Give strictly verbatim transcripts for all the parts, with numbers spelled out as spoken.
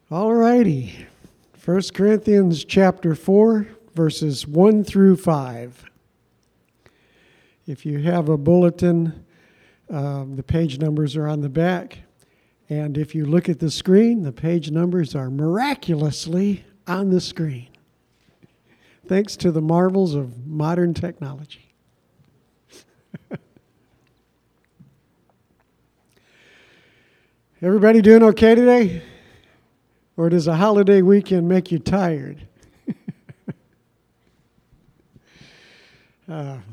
All righty. First Corinthians chapter four, verses one through five. If you have a bulletin, um, the page numbers are on the back. And if you look at the screen, the page numbers are miraculously on the screen, thanks to the marvels of modern technology. Everybody doing okay today? Or does a holiday weekend make you tired? uh,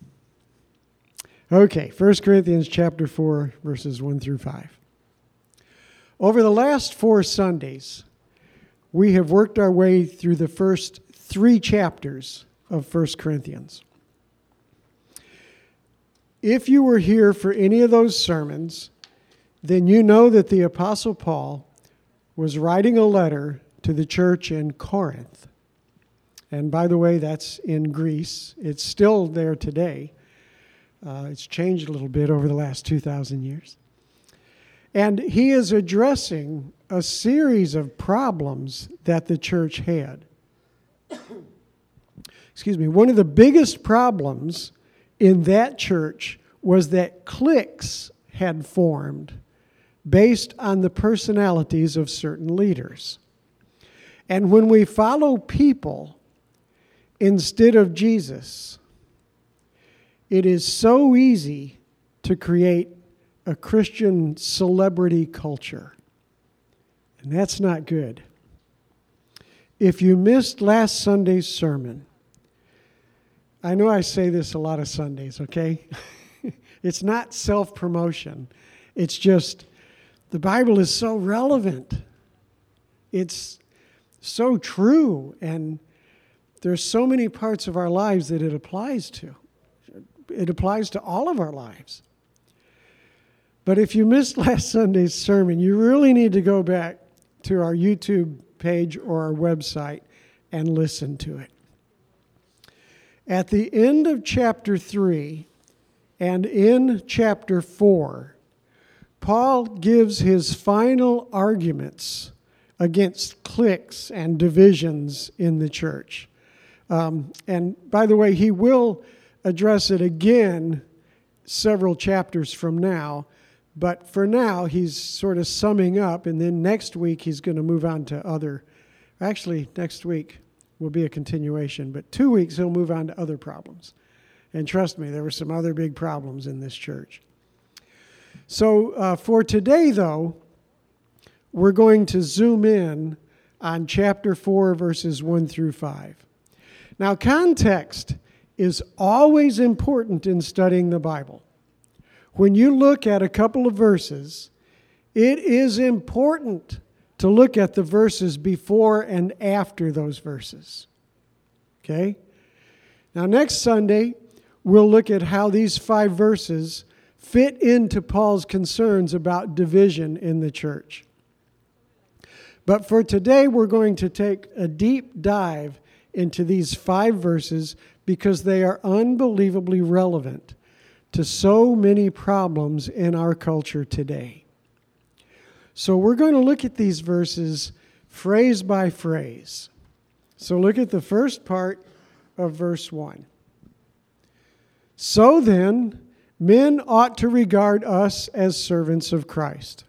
okay, First Corinthians chapter four, verses one through five. Over the last four Sundays, we have worked our way through the first three chapters of First Corinthians. If you were here for any of those sermons, then you know that the Apostle Paul was writing a letter to the church in Corinth. And by the way, that's in Greece. It's still there today. Uh, it's changed a little bit over the last two thousand years. And he is addressing a series of problems that the church had. Excuse me. One of the biggest problems in that church was that cliques had formed based on the personalities of certain leaders. And when we follow people instead of Jesus, it is so easy to create a Christian celebrity culture. And that's not good. If you missed last Sunday's sermon, I know I say this a lot of Sundays, okay? It's not self-promotion. It's just the Bible is so relevant. It's so true, and there's so many parts of our lives that it applies to. It applies to all of our lives. But if you missed last Sunday's sermon, you really need to go back to our YouTube page or our website and listen to it. At the end of chapter three and in chapter four, Paul gives his final arguments against cliques and divisions in the church. Um, and by the way, he will address it again several chapters from now. But for now, he's sort of summing up, and then next week he's going to move on to other. Actually, next week will be a continuation, but two weeks he'll move on to other problems. And trust me, there were some other big problems in this church. So uh, for today, though, we're going to zoom in on chapter four, verses one through five. Now, context is always important in studying the Bible. When you look at a couple of verses, it is important to look at the verses before and after those verses. Okay? Now, next Sunday, we'll look at how these five verses fit into Paul's concerns about division in the church. But for today, we're going to take a deep dive into these five verses because they are unbelievably relevant to so many problems in our culture today. So we're going to look at these verses phrase by phrase. So look at the first part of verse one. So then, men ought to regard us as servants of Christ.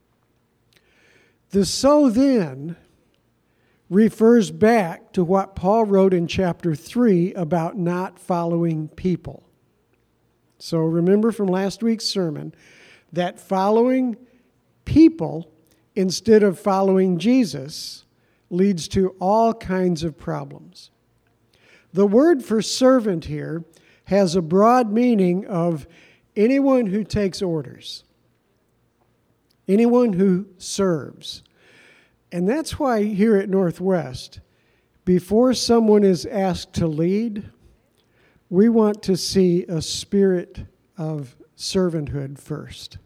The so then refers back to what Paul wrote in chapter three about not following people. So remember from last week's sermon that following people instead of following Jesus leads to all kinds of problems. The word for servant here has a broad meaning of anyone who takes orders, anyone who serves. And that's why here at Northwest, before someone is asked to lead, we want to see a spirit of servanthood first.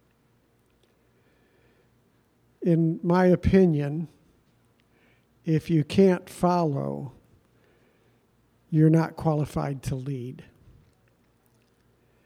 In my opinion, if you can't follow, you're not qualified to lead.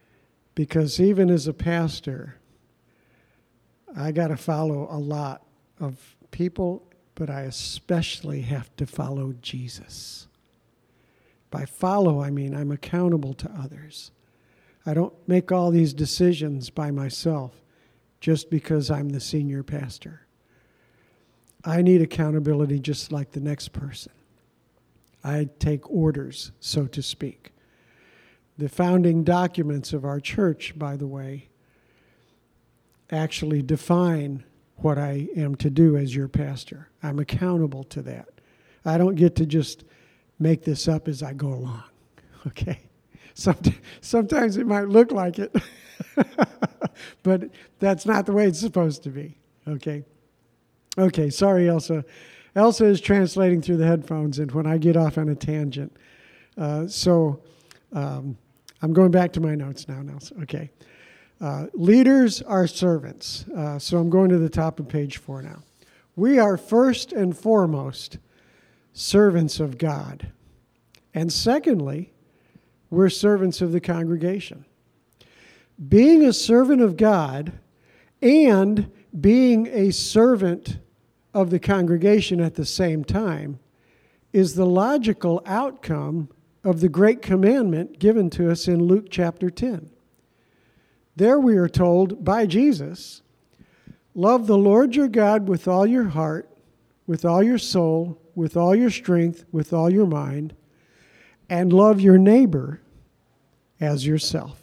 Because even as a pastor, I got to follow a lot of people, but I especially have to follow Jesus. By follow, I mean I'm accountable to others. I don't make all these decisions by myself just because I'm the senior pastor. I need accountability just like the next person. I take orders, so to speak. The founding documents of our church, by the way, actually define what I am to do as your pastor. I'm accountable to that. I don't get to just make this up as I go along, okay? Sometimes it might look like it, but that's not the way it's supposed to be, okay? Okay, sorry, Elsa. Elsa is translating through the headphones, and when I get off on a tangent. Uh, so um, I'm going back to my notes now, Elsa. Okay. Uh, leaders are servants. Uh, so I'm going to the top of page four now. We are first and foremost servants of God. And secondly, we're servants of the congregation. Being a servant of God and being a servant of the congregation at the same time is the logical outcome of the great commandment given to us in Luke chapter ten. There we are told by Jesus, love the Lord your God with all your heart, with all your soul, with all your strength, with all your mind, and love your neighbor as yourself.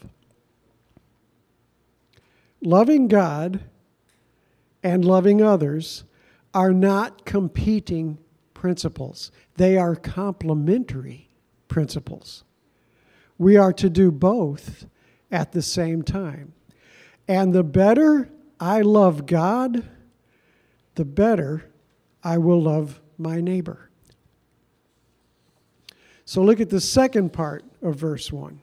Loving God and loving others are not competing principles. They are complementary principles. We are to do both at the same time. And the better I love God, the better I will love my neighbor. So look at the second part of verse one.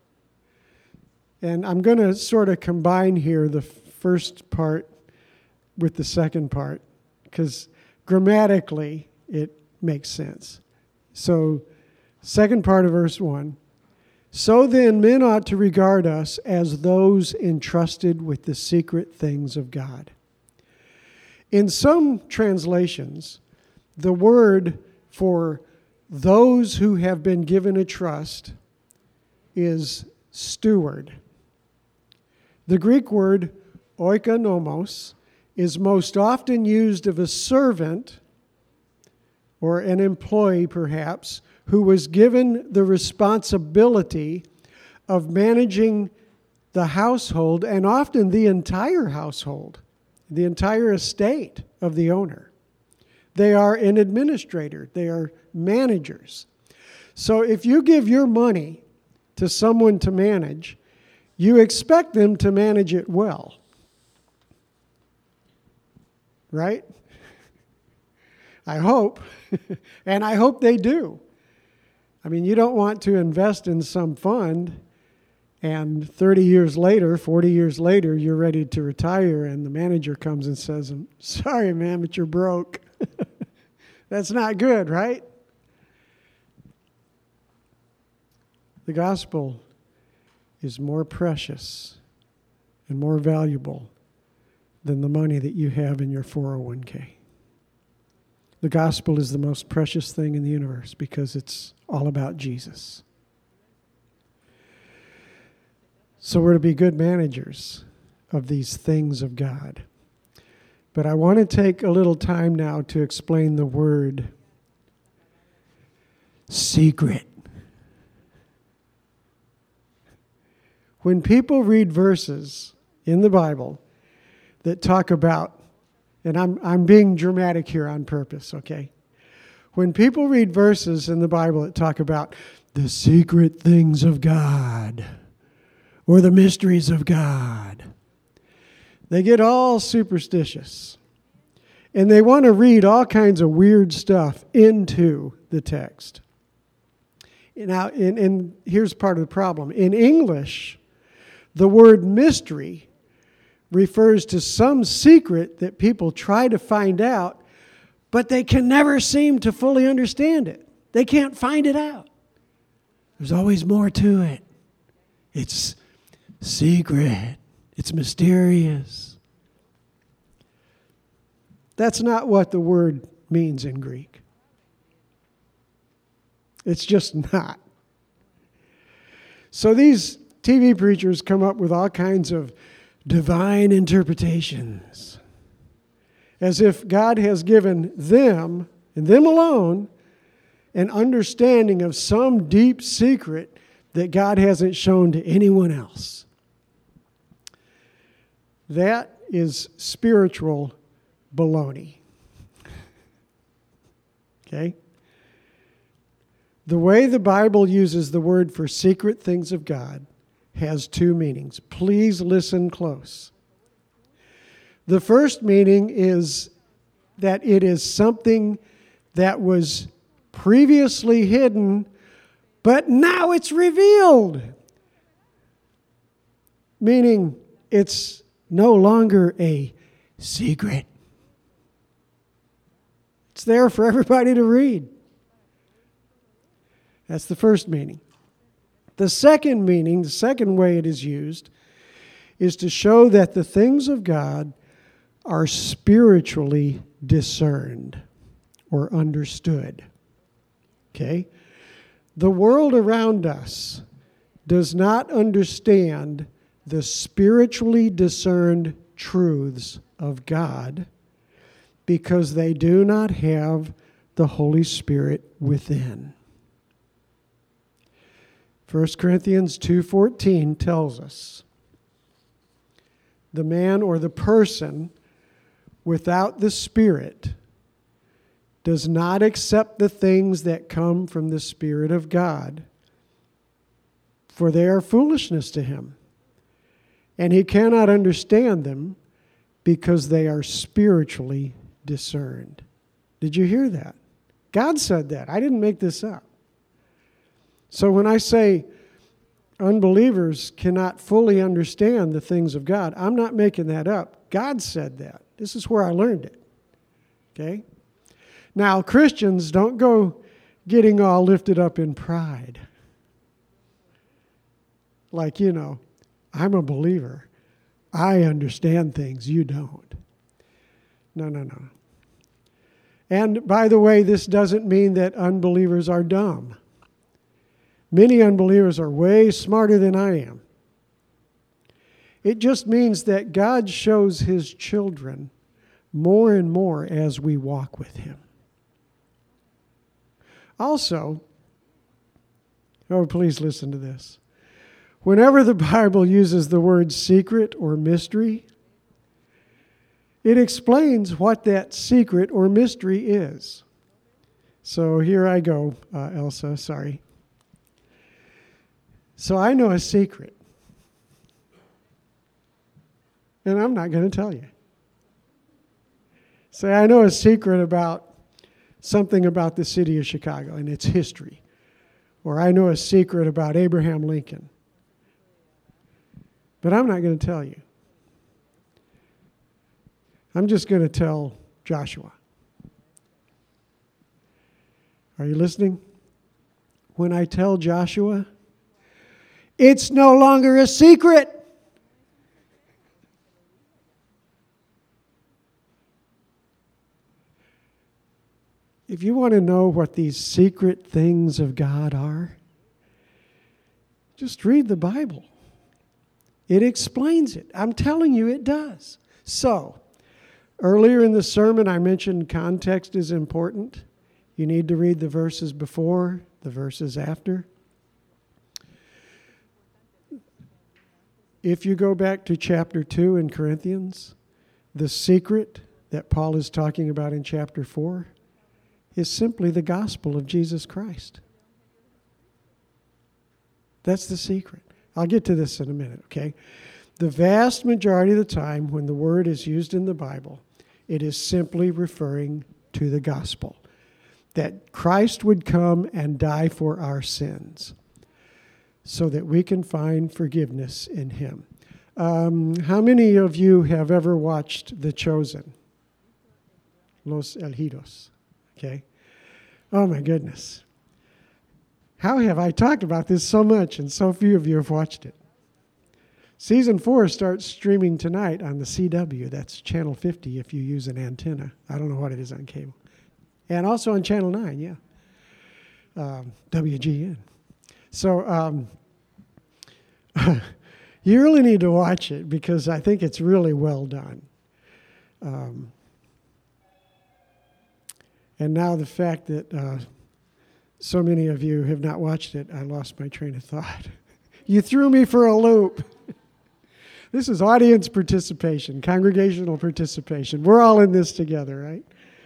And I'm going to sort of combine here the first part with the second part, because grammatically it makes sense. So, second part of verse one. So then, men ought to regard us as those entrusted with the secret things of God. In some translations, the word for those who have been given a trust is steward. The Greek word oikonomos is most often used of a servant or an employee, perhaps, who was given the responsibility of managing the household, and often the entire household, the entire estate of the owner. They are an administrator. They are managers. So if you give your money to someone to manage, you expect them to manage it well. Right? I hope. And I hope they do. I mean, you don't want to invest in some fund and thirty years later, forty years later, you're ready to retire and the manager comes and says, I'm sorry, man, but you're broke. That's not good, right? The gospel is more precious and more valuable than the money that you have in your four oh one k. The gospel is the most precious thing in the universe because it's all about Jesus. So we're to be good managers of these things of God. But I want to take a little time now to explain the word secret. When people read verses in the Bible that talk about, and I'm I'm being dramatic here on purpose, okay? When people read verses in the Bible that talk about the secret things of God or the mysteries of God, they get all superstitious. And they want to read all kinds of weird stuff into the text. Now, and, and here's part of the problem. In English, the word mystery refers to some secret that people try to find out, but they can never seem to fully understand it. They can't find it out. There's always more to it. It's secret. It's mysterious. That's not what the word means in Greek. It's just not. So these T V preachers come up with all kinds of divine interpretations, as if God has given them, and them alone, an understanding of some deep secret that God hasn't shown to anyone else. That is spiritual baloney. Okay? The way the Bible uses the word for secret things of God has two meanings. Please listen close. The first meaning is that it is something that was previously hidden, but now it's revealed. Meaning it's no longer a secret. It's there for everybody to read. That's the first meaning. The second meaning, the second way it is used, is to show that the things of God are spiritually discerned or understood. Okay? The world around us does not understand the spiritually discerned truths of God because they do not have the Holy Spirit within. First Corinthians two fourteen tells us, the man or the person without the Spirit does not accept the things that come from the Spirit of God, for they are foolishness to him, and he cannot understand them because they are spiritually discerned. Did you hear that? God said that. I didn't make this up. So when I say unbelievers cannot fully understand the things of God, I'm not making that up. God said that. This is where I learned it. Okay? Now, Christians, don't go getting all lifted up in pride. Like, you know, I'm a believer. I understand things you don't. No, no, no. And by the way, this doesn't mean that unbelievers are dumb. Many unbelievers are way smarter than I am. It just means that God shows His children more and more as we walk with Him. Also, oh, please listen to this. Whenever the Bible uses the word secret or mystery, it explains what that secret or mystery is. So here I go, uh, Elsa, sorry. So I know a secret. And I'm not going to tell you. Say, I know a secret about something about the city of Chicago and its history. Or I know a secret about Abraham Lincoln. But I'm not going to tell you. I'm just going to tell Joshua. Are you listening? When I tell Joshua, it's no longer a secret. If you want to know what these secret things of God are, just read the Bible. It explains it. I'm telling you, it does. So, earlier in the sermon, I mentioned context is important. You need to read the verses before, the verses after. If you go back to chapter two in Corinthians, the secret that Paul is talking about in chapter four is simply the gospel of Jesus Christ. That's the secret. I'll get to this in a minute, okay? The vast majority of the time when the word is used in the Bible, it is simply referring to the gospel, that Christ would come and die for our sins so that we can find forgiveness in Him. Um, how many of you have ever watched The Chosen? Los Elegidos, okay? Oh my goodness. How have I talked about this so much and so few of you have watched it? Season four starts streaming tonight on the C W. That's Channel fifty if you use an antenna. I don't know what it is on cable. And also on Channel nine, yeah. Um, W G N. So um, you really need to watch it because I think it's really well done. Um, and now the fact that uh, so many of you have not watched it, I lost my train of thought. You threw me for a loop. This is audience participation, congregational participation. We're all in this together, right?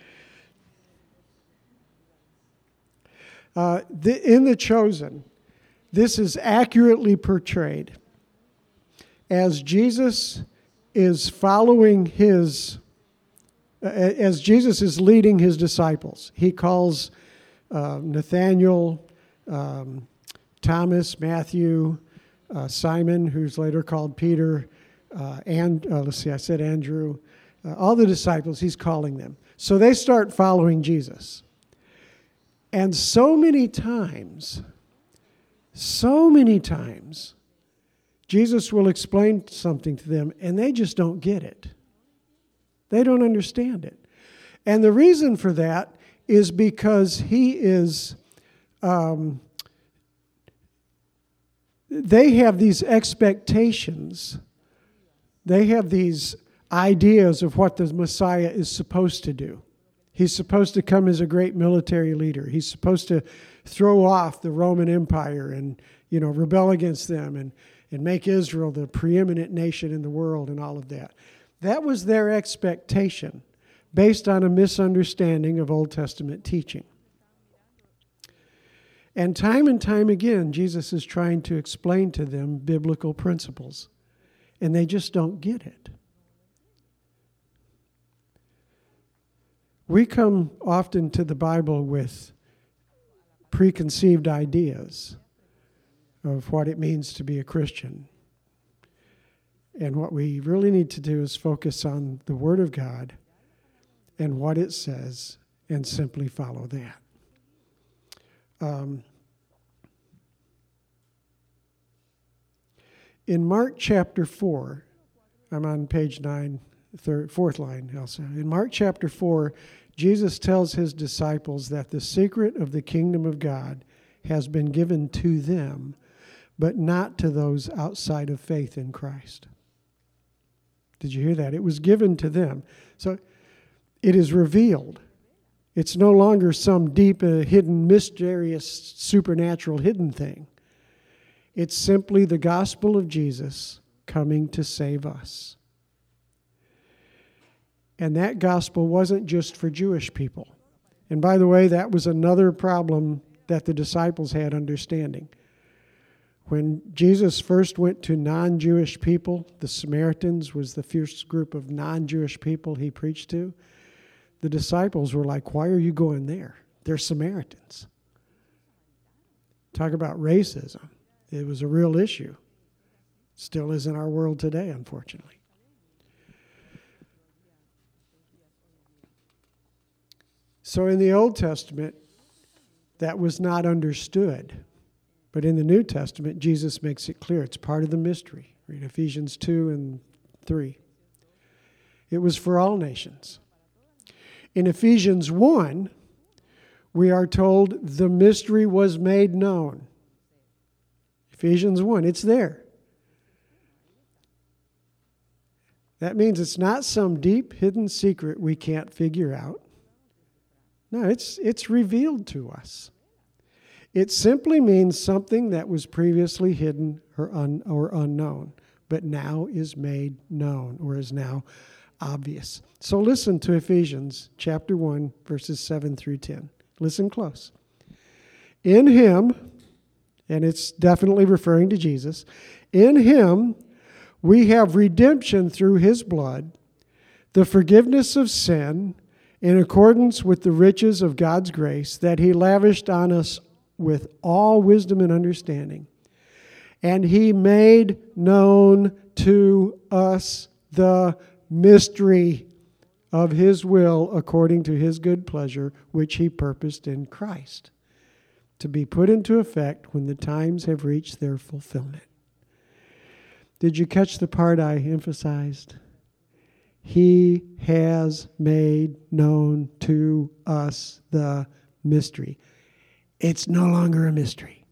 Uh, the, in The Chosen, this is accurately portrayed as Jesus is following his, uh, as Jesus is leading his disciples. He calls uh, Nathaniel, um, Thomas, Matthew, uh, Simon, who's later called Peter, uh, and uh, let's see, I said Andrew, uh, all the disciples, he's calling them. So they start following Jesus. And so many times, so many times, Jesus will explain something to them, and they just don't get it. They don't understand it. And the reason for that is because he is, um, they have these expectations. They have these ideas of what the Messiah is supposed to do. He's supposed to come as a great military leader. He's supposed to throw off the Roman Empire and, you know, rebel against them and, and make Israel the preeminent nation in the world and all of that. That was their expectation based on a misunderstanding of Old Testament teaching. And time and time again, Jesus is trying to explain to them biblical principles, and they just don't get it. We come often to the Bible with preconceived ideas of what it means to be a Christian. And what we really need to do is focus on the Word of God and what it says and simply follow that. Um, in Mark chapter four, I'm on page nine, third, fourth line, Elsa. In Mark chapter four, Jesus tells his disciples that the secret of the kingdom of God has been given to them, but not to those outside of faith in Christ. Did you hear that? It was given to them. So it is revealed. It's no longer some deep, uh, hidden, mysterious, supernatural hidden thing. It's simply the gospel of Jesus coming to save us. And that gospel wasn't just for Jewish people. And by the way, that was another problem that the disciples had understanding. When Jesus first went to non-Jewish people, the Samaritans was the first group of non-Jewish people he preached to. The disciples were like, why are you going there? They're Samaritans. Talk about racism. It was a real issue. Still is in our world today, unfortunately. So in the Old Testament, that was not understood. But in the New Testament, Jesus makes it clear. It's part of the mystery. Read Ephesians two and three. It was for all nations. In Ephesians one, we are told the mystery was made known. Ephesians one, it's there. That means it's not some deep, hidden secret we can't figure out. No, it's it's revealed to us. It simply means something that was previously hidden or, un, or unknown, but now is made known or is now obvious. So listen to Ephesians chapter one, verses seven through ten. Listen close. In him, and it's definitely referring to Jesus, in him we have redemption through his blood, the forgiveness of sin, in accordance with the riches of God's grace that he lavished on us with all wisdom and understanding. And he made known to us the mystery of his will according to his good pleasure, which he purposed in Christ, to be put into effect when the times have reached their fulfillment. Did you catch the part I emphasized? He has made known to us the mystery. It's no longer a mystery.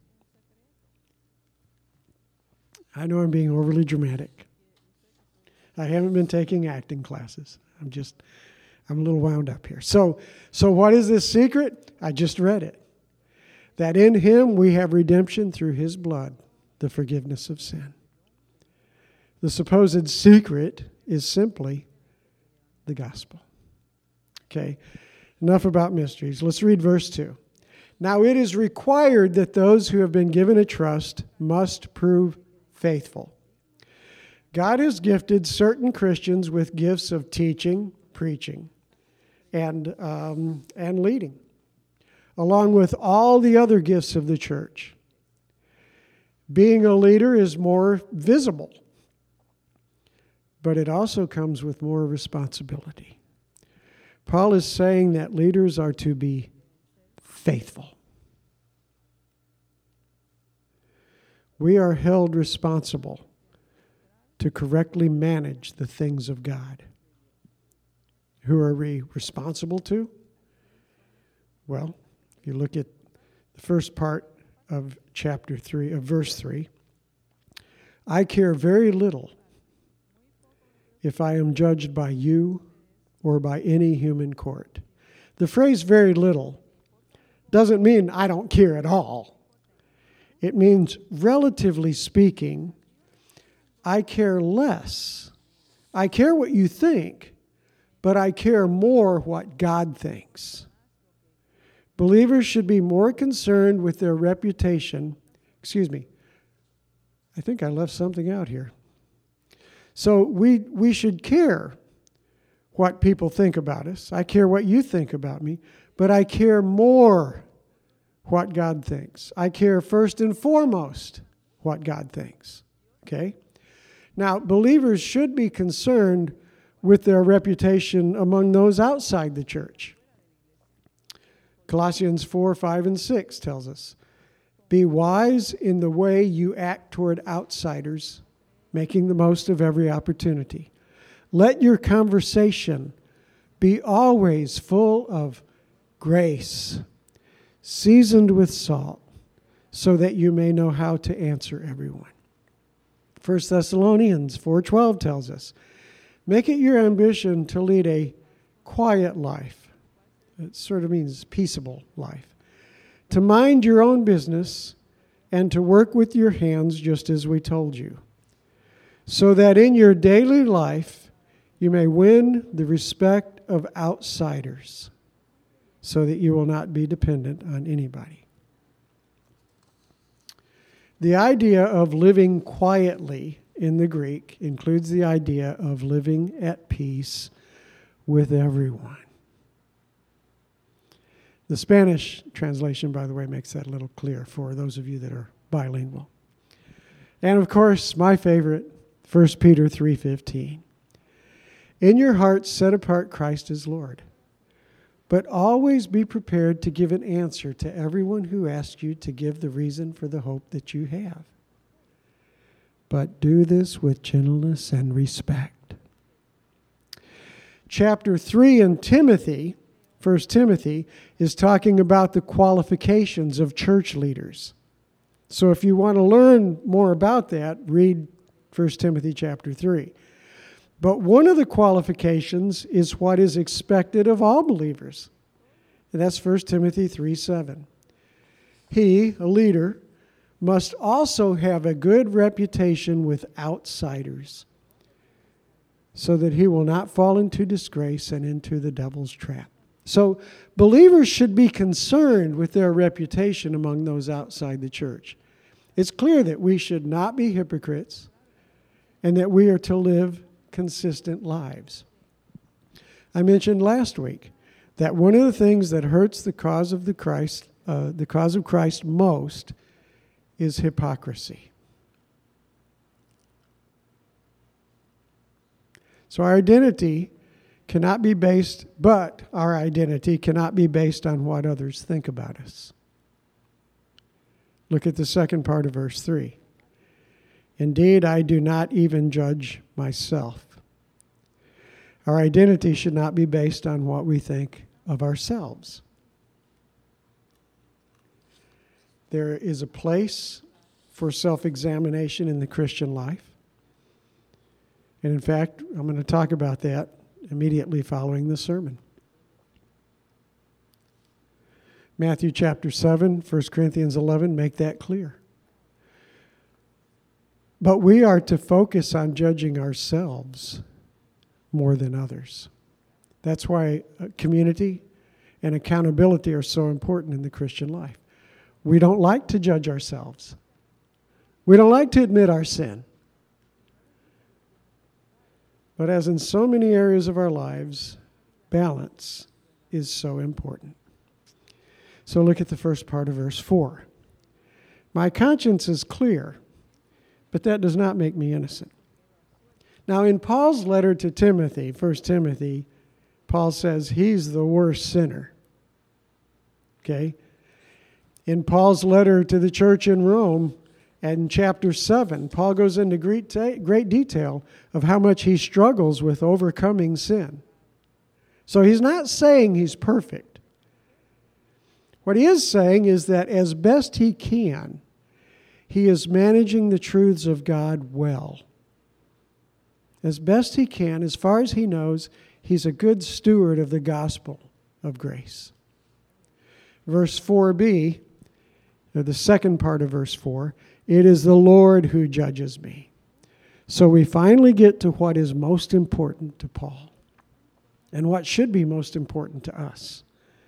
I know I'm being overly dramatic. I haven't been taking acting classes. I'm just, I'm a little wound up here. So, so what is this secret? I just read it. That in him we have redemption through his blood, the forgiveness of sin. The supposed secret is simply the gospel. Okay, enough about mysteries. Let's read verse two. Now it is required that those who have been given a trust must prove faithful. God has gifted certain Christians with gifts of teaching, preaching, and, um, and leading, along with all the other gifts of the church. Being a leader is more visible, but it also comes with more responsibility. Paul is saying that leaders are to be faithful. We are held responsible to correctly manage the things of God. Who are we responsible to? Well, if you look at the first part of chapter three, of verse three, I care very little if I am judged by you or by any human court. The phrase very little doesn't mean I don't care at all. It means, relatively speaking, I care less. I care what you think, but I care more what God thinks. Believers should be more concerned with their reputation. Excuse me. I think I left something out here. So we we should care what people think about us. I care what you think about me, but I care more what God thinks. I care first and foremost what God thinks. Okay? Now, believers should be concerned with their reputation among those outside the church. Colossians four, five, and six tells us, be wise in the way you act toward outsiders, making the most of every opportunity. Let your conversation be always full of grace, seasoned with salt, so that you may know how to answer everyone. First Thessalonians four twelve tells us, make it your ambition to lead a quiet life. It sort of means peaceable life. To mind your own business and to work with your hands just as we told you, so that in your daily life you may win the respect of outsiders, so that you will not be dependent on anybody. The idea of living quietly in the Greek includes the idea of living at peace with everyone. The Spanish translation, by the way, makes that a little clear for those of you that are bilingual. And of course, my favorite, First Peter three fifteen. In your hearts set apart Christ as Lord, but always be prepared to give an answer to everyone who asks you to give the reason for the hope that you have. But do this with gentleness and respect. Chapter three in Timothy, First Timothy, is talking about the qualifications of church leaders. So if you want to learn more about that, read First Timothy chapter three. But one of the qualifications is what is expected of all believers. And that's First Timothy three seven. He, a leader, must also have a good reputation with outsiders, so that he will not fall into disgrace and into the devil's trap. So believers should be concerned with their reputation among those outside the church. It's clear that we should not be hypocrites and that we are to live consistent lives. I mentioned last week that one of the things that hurts the cause of the Christ, uh, the cause of Christ most is hypocrisy. So our identity cannot be based, but our identity cannot be based on what others think about us. Look at the second part of verse three. Indeed, I do not even judge myself. Our identity should not be based on what we think of ourselves. There is a place for self-examination in the Christian life. And in fact, I'm going to talk about that immediately following the sermon. Matthew chapter seven, First Corinthians eleven make that clear. But we are to focus on judging ourselves more than others. That's why community and accountability are so important in the Christian life. We don't like to judge ourselves. We don't like to admit our sin. But as in so many areas of our lives, balance is so important. So look at the first part of verse four. My conscience is clear, but that does not make me innocent. Now, in Paul's letter to Timothy, First Timothy, Paul says he's the worst sinner. Okay? In Paul's letter to the church in Rome, and in chapter seven, Paul goes into great, ta- great detail of how much he struggles with overcoming sin. So he's not saying he's perfect. What he is saying is that as best he can, he is managing the truths of God well. As best he can, as far as he knows, he's a good steward of the gospel of grace. Verse four b, or the second part of verse four, it is the Lord who judges me. So we finally get to what is most important to Paul and what should be most important to us.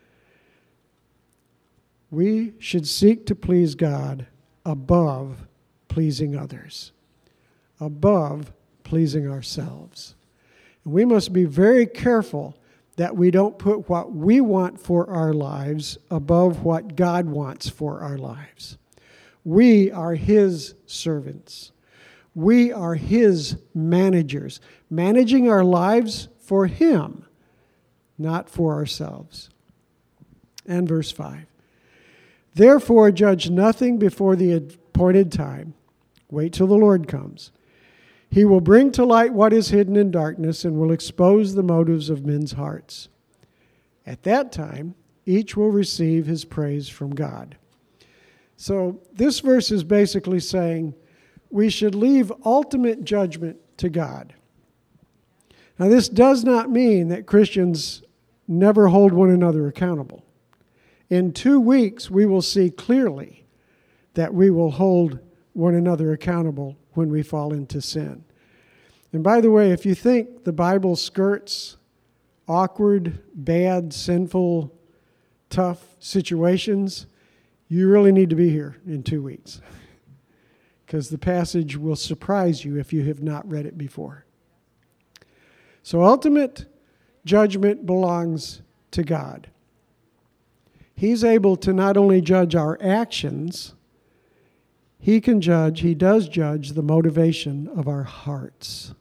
We should seek to please God above pleasing others, above pleasing ourselves. And we must be very careful that we don't put what we want for our lives above what God wants for our lives. We are His servants. We are His managers, managing our lives for Him, not for ourselves. And verse five. Therefore, judge nothing before the appointed time. Wait till the Lord comes. He will bring to light what is hidden in darkness and will expose the motives of men's hearts. At that time, each will receive his praise from God. So this verse is basically saying we should leave ultimate judgment to God. Now, this does not mean that Christians never hold one another accountable. In two weeks, we will see clearly that we will hold one another accountable when we fall into sin. And by the way, if you think the Bible skirts awkward, bad, sinful, tough situations, you really need to be here in two weeks. Because the passage will surprise you if you have not read it before. So ultimate judgment belongs to God. He's able to not only judge our actions, He can judge, He does judge the motivation of our hearts.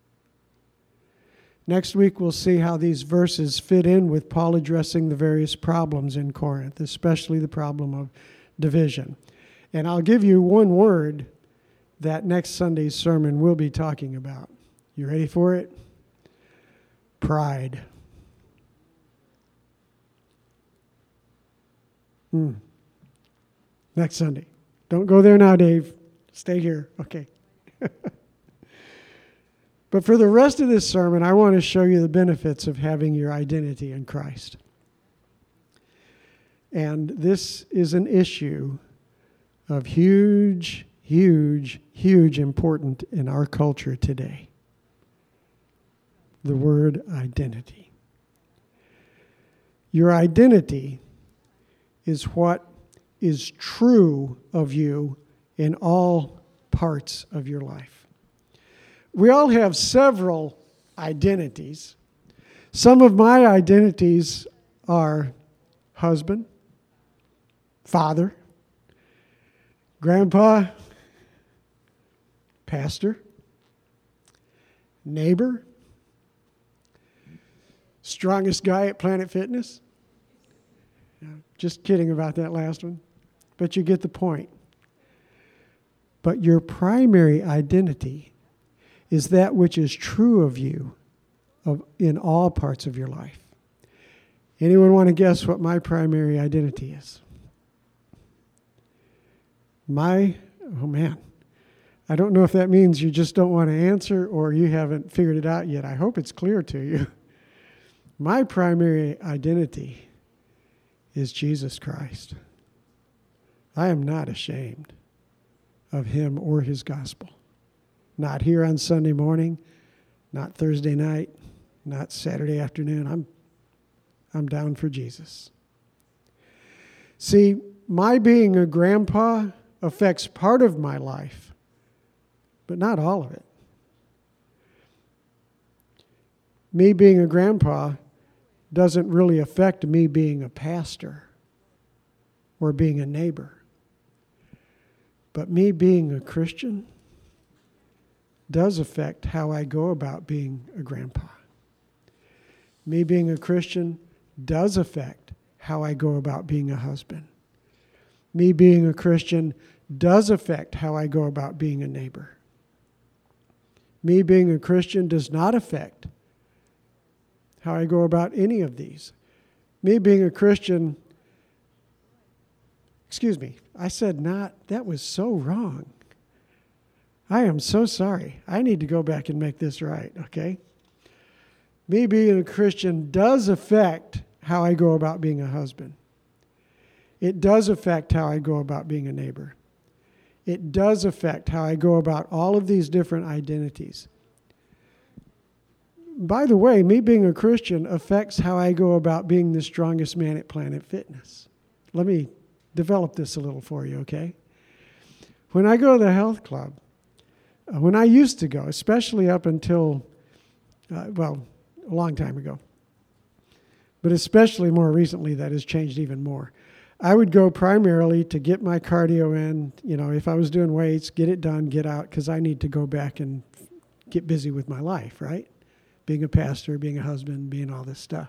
Next week we'll see how these verses fit in with Paul addressing the various problems in Corinth, especially the problem of division. And I'll give you one word that next Sunday's sermon will be talking about. You ready for it? Pride. Mm. Next Sunday. Don't go there now, Dave. Stay here. Okay. But for the rest of this sermon, I want to show you the benefits of having your identity in Christ. And this is an issue of huge, huge, huge importance in our culture today. The word identity. Your identity is what is true of you in all parts of your life. We all have several identities. Some of my identities are husband, father, grandpa, pastor, neighbor, strongest guy at Planet Fitness. Just kidding about that last one, but you get the point. But your primary identity is that which is true of you of, in all parts of your life. Anyone want to guess what my primary identity is? My, oh man, I don't know if that means you just don't want to answer or you haven't figured it out yet. I hope it's clear to you. My primary identity is Jesus Christ. I am not ashamed of him or his gospel. Not here on Sunday morning, not Thursday night, not Saturday afternoon. I'm, I'm down for Jesus. See, my being a grandpa affects part of my life, but not all of it. Me being a grandpa doesn't really affect me being a pastor or being a neighbor. But me being a Christian does affect how I go about being a grandpa. Me being a Christian does affect how I go about being a husband. Me being a Christian does affect how I go about being a neighbor. Me being a Christian does not affect how I go about any of these. Me being a Christian, excuse me, I said not, that was so wrong. I am so sorry. I need to go back and make this right, okay? Me being a Christian does affect how I go about being a husband. It does affect how I go about being a neighbor. It does affect how I go about all of these different identities. By the way, me being a Christian affects how I go about being the strongest man at Planet Fitness. Let me develop this a little for you, okay? When I go to the health club, uh, when I used to go, especially up until, uh, well, a long time ago, but especially more recently, that has changed even more. I would go primarily to get my cardio in, you know, if I was doing weights, get it done, get out, because I need to go back and get busy with my life, right? Being a pastor, being a husband, being all this stuff.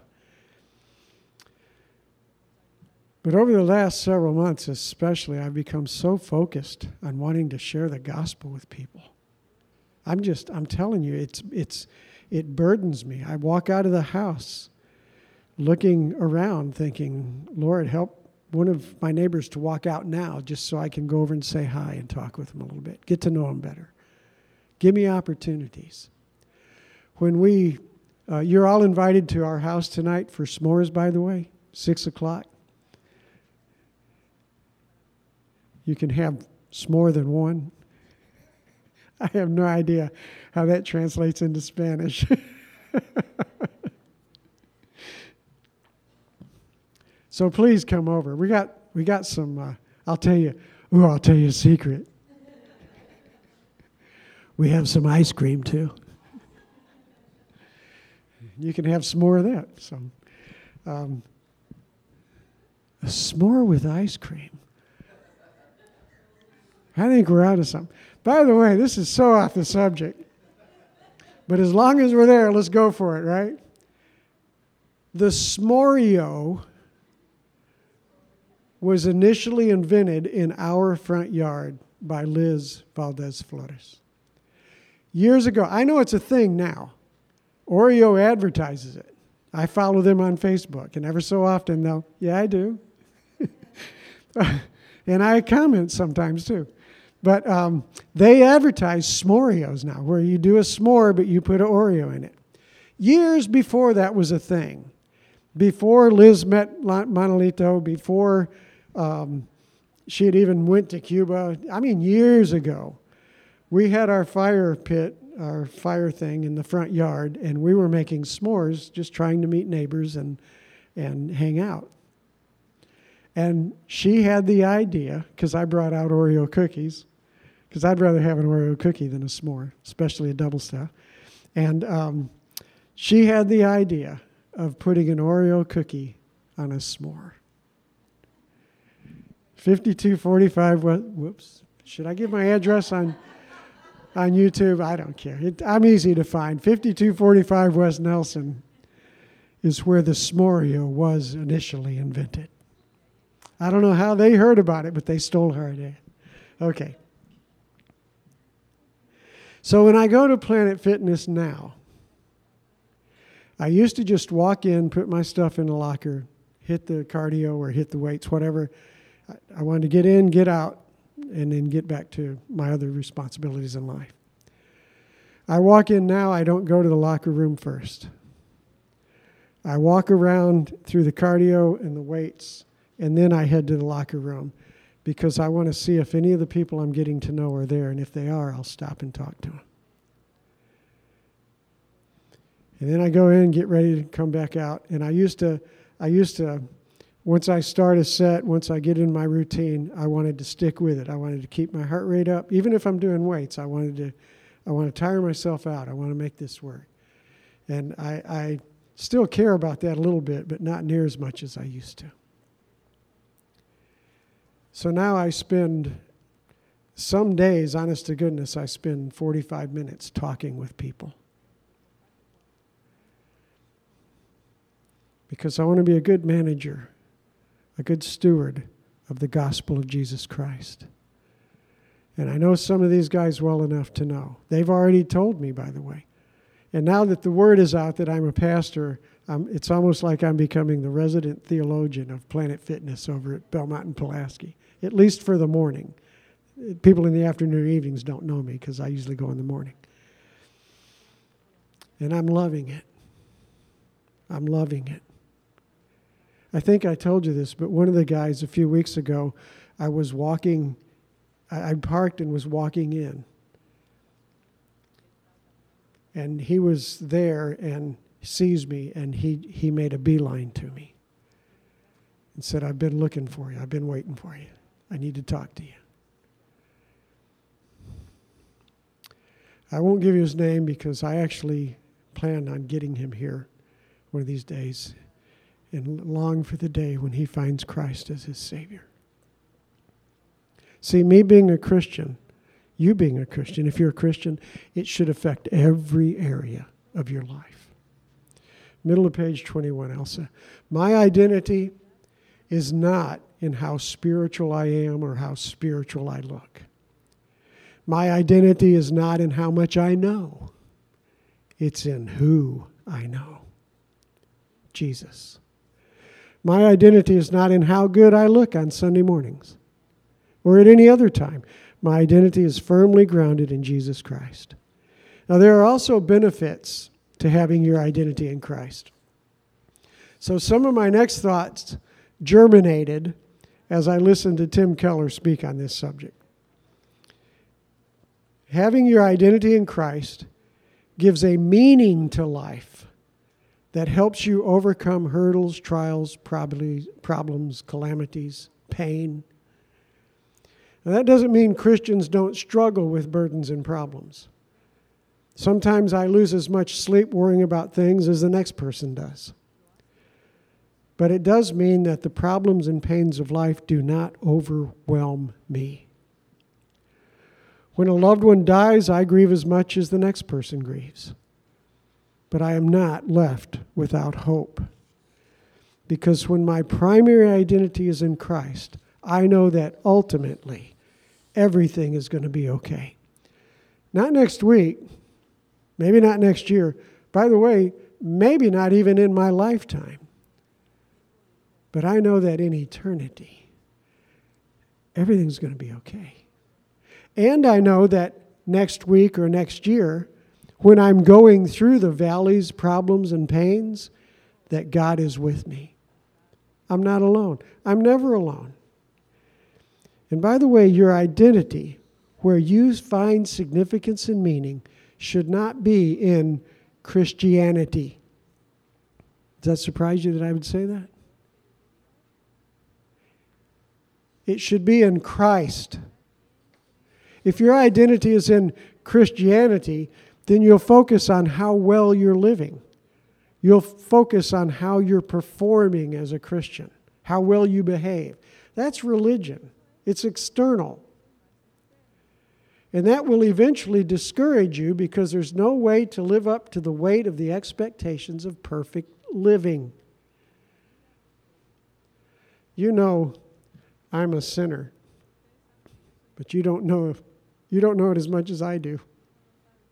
But over the last several months especially, I've become so focused on wanting to share the gospel with people. I'm just, I'm telling you, it's, it's, it burdens me. I walk out of the house looking around thinking, Lord, help one of my neighbors to walk out now just so I can go over and say hi and talk with them a little bit, get to know them better. Give me opportunities. When we, uh, you're all invited to our house tonight for s'mores, by the way, six o'clock. You can have s'more than one. I have no idea how that translates into Spanish. So please come over. We got we got some. Uh, I'll tell you. Ooh, I'll tell you a secret. We have some ice cream too. You can have some more of that. So, um, a s'more with ice cream. I think we're out of something. By the way, this is so off the subject. But as long as we're there, let's go for it, right? The s'moreo was initially invented in our front yard by Liz Valdez Flores. Years ago, I know it's a thing now. Oreo advertises it. I follow them on Facebook, and ever so often they'll, yeah, I do. And I comment sometimes too. But um, they advertise s'moreos now, where you do a s'more, but you put an Oreo in it. Years before that was a thing, before Liz met Manolito, before um, she had even went to Cuba, I mean years ago, we had our fire pit, our fire thing in the front yard, and we were making s'mores, just trying to meet neighbors and, and hang out. And she had the idea, because I brought out Oreo cookies, because I'd rather have an Oreo cookie than a s'more, especially a double stuff. And um, she had the idea of putting an Oreo cookie on a s'more. fifty-two forty-five, whoops, should I give my address on on YouTube? I don't care. It, I'm easy to find. fifty-two forty-five West Nelson is where the s'moreo was initially invented. I don't know how they heard about it, but they stole her idea. Okay. So when I go to Planet Fitness now, I used to just walk in, put my stuff in the locker, hit the cardio or hit the weights, whatever. I, I wanted to get in, get out, and then get back to my other responsibilities in life. I walk in now, I don't go to the locker room first. I walk around through the cardio and the weights, and then I head to the locker room because I want to see if any of the people I'm getting to know are there, and if they are, I'll stop and talk to them. And then I go in, get ready to come back out, and I used to, I used to, once I start a set, once I get in my routine, I wanted to stick with it. I wanted to keep my heart rate up. Even if I'm doing weights, I wanted to, I want to tire myself out. I want to make this work. And I, I still care about that a little bit, but not near as much as I used to. So now I spend, some days, honest to goodness, I spend forty-five minutes talking with people. Because I want to be a good manager, a good steward of the gospel of Jesus Christ. And I know some of these guys well enough to know. They've already told me, by the way. And now that the word is out that I'm a pastor, um, it's almost like I'm becoming the resident theologian of Planet Fitness over at Belmont and Pulaski, at least for the morning. People in the afternoon or evenings don't know me because I usually go in the morning. And I'm loving it. I'm loving it. I think I told you this, but one of the guys a few weeks ago, I was walking, I, I parked and was walking in. And he was there and sees me, and he, he made a beeline to me and said, I've been looking for you. I've been waiting for you. I need to talk to you. I won't give you his name because I actually plan on getting him here one of these days and long for the day when he finds Christ as his Savior. See, me being a Christian, you being a Christian, if you're a Christian, it should affect every area of your life. Middle of page twenty-one, Elsa. My identity is not in how spiritual I am or how spiritual I look. My identity is not in how much I know. It's in who I know. Jesus. My identity is not in how good I look on Sunday mornings or at any other time. My identity is firmly grounded in Jesus Christ. Now, there are also benefits to having your identity in Christ. So some of my next thoughts germinated as I listened to Tim Keller speak on this subject. Having your identity in Christ gives a meaning to life that helps you overcome hurdles, trials, problems, calamities, pain. Now, that doesn't mean Christians don't struggle with burdens and problems. Sometimes I lose as much sleep worrying about things as the next person does. But it does mean that the problems and pains of life do not overwhelm me. When a loved one dies, I grieve as much as the next person grieves. But I am not left without hope. Because when my primary identity is in Christ, I know that ultimately everything is going to be okay. Not next week, maybe not next year. By the way, maybe not even in my lifetime. But I know that in eternity, everything's going to be okay. And I know that next week or next year, when I'm going through the valleys, problems, and pains, that God is with me. I'm not alone. I'm never alone. And by the way, your identity, where you find significance and meaning, should not be in Christianity. Does that surprise you that I would say that? It should be in Christ. If your identity is in Christianity, then you'll focus on how well you're living. You'll focus on how you're performing as a Christian, how well you behave. That's religion. It's external. And that will eventually discourage you because there's no way to live up to the weight of the expectations of perfect living. You know, I'm a sinner, but you don't know if, you don't know it as much as I do.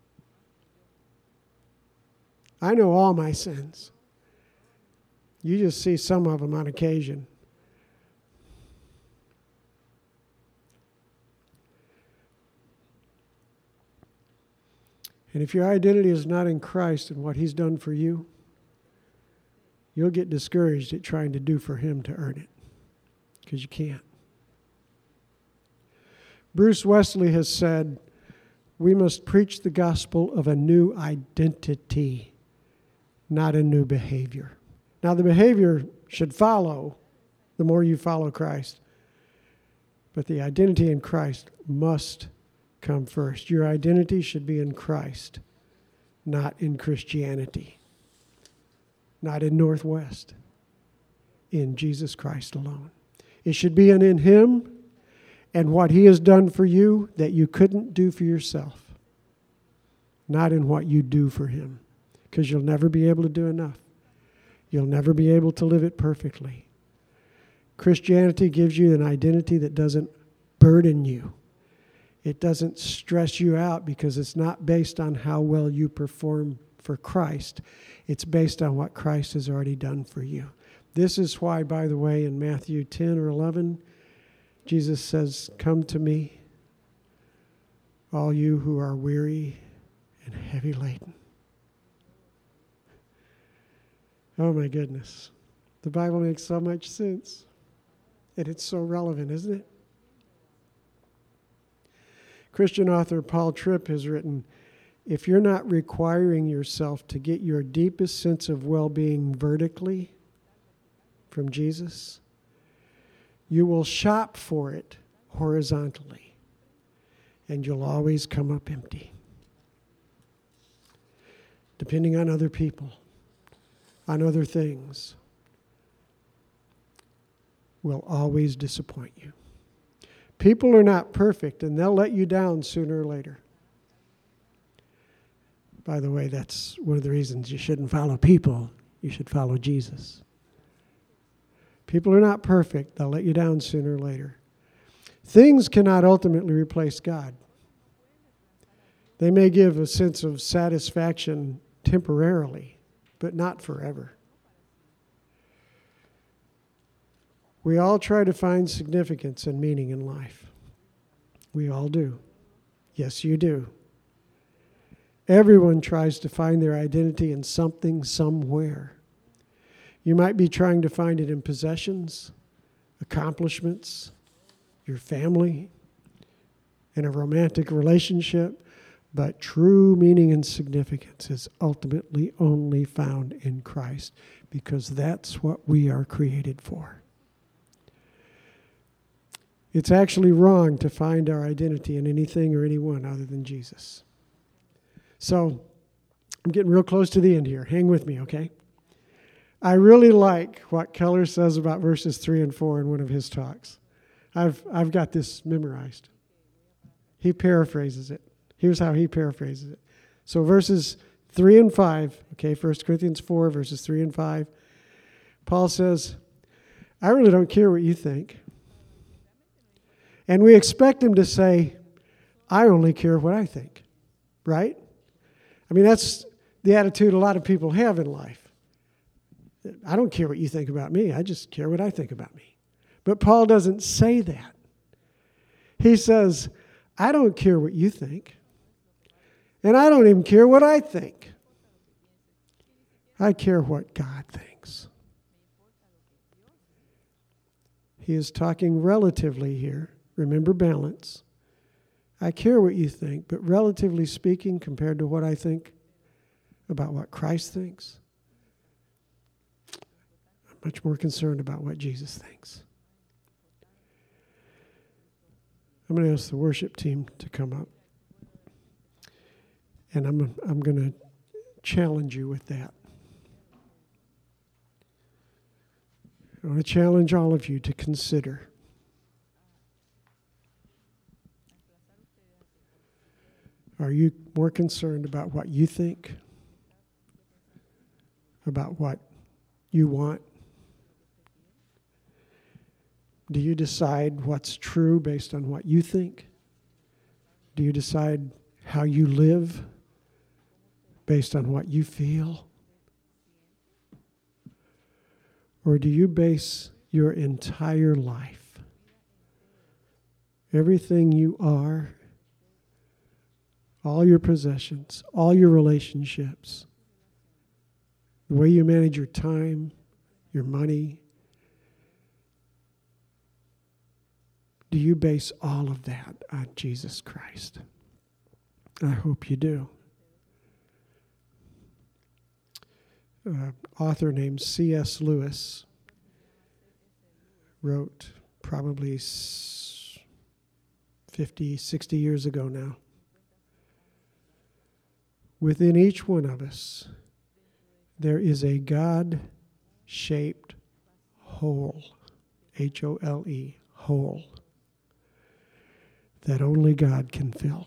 I know all my sins. You just see some of them on occasion. And if your identity is not in Christ and what He's done for you, you'll get discouraged at trying to do for Him to earn it, because you can't. Bruce Wesley has said, we must preach the gospel of a new identity, not a new behavior. Now, the behavior should follow the more you follow Christ, but the identity in Christ must come first. Your identity should be in Christ, not in Christianity, not in Northwest, in Jesus Christ alone. It should be in, in Him and what He has done for you that you couldn't do for yourself, not in what you do for Him, because you'll never be able to do enough. You'll never be able to live it perfectly. Christianity gives you an identity that doesn't burden you. It doesn't stress you out because it's not based on how well you perform for Christ. It's based on what Christ has already done for you. This is why, by the way, in Matthew ten or eleven, Jesus says, "Come to me, all you who are weary and heavy laden." Oh my goodness. The Bible makes so much sense. And it's so relevant, isn't it? Christian author Paul Tripp has written, if you're not requiring yourself to get your deepest sense of well-being vertically from Jesus, you will shop for it horizontally, and you'll always come up empty. Depending on other people, on other things, will always disappoint you. People are not perfect, and they'll let you down sooner or later. By the way, that's one of the reasons you shouldn't follow people. You should follow Jesus. People are not perfect. They'll let you down sooner or later. Things cannot ultimately replace God. They may give a sense of satisfaction temporarily, but not forever. We all try to find significance and meaning in life. We all do. Yes, you do. Everyone tries to find their identity in something, somewhere. You might be trying to find it in possessions, accomplishments, your family, in a romantic relationship, but true meaning and significance is ultimately only found in Christ, because that's what we are created for. It's actually wrong to find our identity in anything or anyone other than Jesus. So, I'm getting real close to the end here. Hang with me, okay? I really like what Keller says about verses three and four in one of his talks. I've I've got this memorized. He paraphrases it. Here's how he paraphrases it. So verses three and five, okay, First Corinthians four, verses three and five, Paul says, I really don't care what you think. And we expect him to say, I only care what I think, right? I mean, that's the attitude a lot of people have in life. I don't care what you think about me. I just care what I think about me. But Paul doesn't say that. He says, I don't care what you think. And I don't even care what I think. I care what God thinks. He is talking relatively here. Remember balance. I care what you think, but relatively speaking, compared to what I think about what Christ thinks, I'm much more concerned about what Jesus thinks. I'm going to ask the worship team to come up. And I'm, I'm going to challenge you with that. I want to challenge all of you to consider. Are you more concerned about what you think? About what you want? Do you decide what's true based on what you think? Do you decide how you live based on what you feel? Or do you base your entire life, everything you are, all your possessions, all your relationships, the way you manage your time, your money, do you base all of that on Jesus Christ? I hope you do. An author named C S Lewis wrote probably fifty, sixty years ago now, within each one of us, there is a God-shaped hole, H O L E, hole, that only God can fill.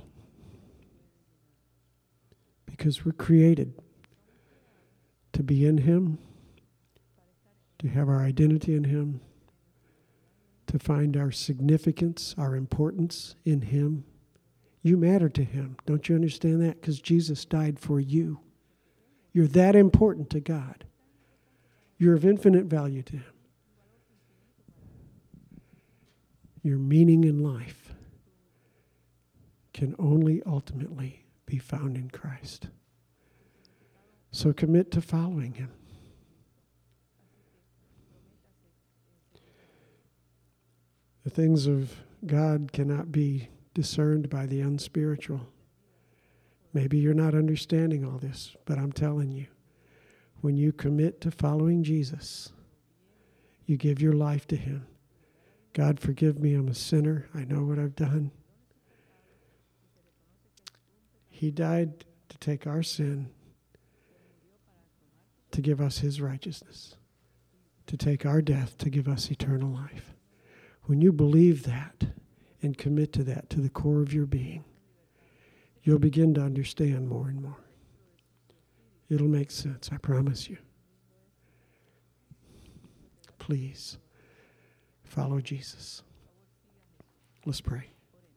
Because we're created to be in Him, to have our identity in Him, to find our significance, our importance in Him. You matter to Him. Don't you understand that? Because Jesus died for you. You're that important to God. You're of infinite value to Him. Your meaning in life can only ultimately be found in Christ. So commit to following Him. The things of God cannot be discerned by the unspiritual. Maybe you're not understanding all this, but I'm telling you, when you commit to following Jesus, you give your life to Him. God, forgive me, I'm a sinner. I know what I've done. He died to take our sin, to give us His righteousness, to take our death, to give us eternal life. When you believe that and commit to that to the core of your being, you'll begin to understand more and more. It'll make sense, I promise you. Please follow Jesus. Let's pray.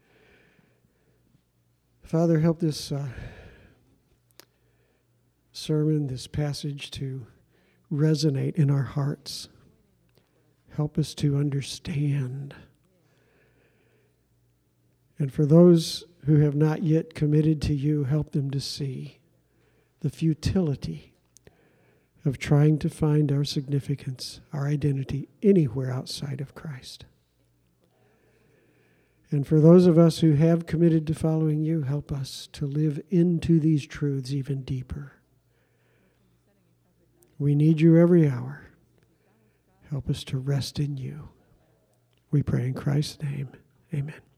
Father, help this uh, sermon, this passage to resonate in our hearts. Help us to understand. And for those who have not yet committed to you, help them to see the futility of trying to find our significance, our identity, anywhere outside of Christ. And for those of us who have committed to following you, help us to live into these truths even deeper. We need you every hour. Help us to rest in you. We pray in Christ's name. Amen.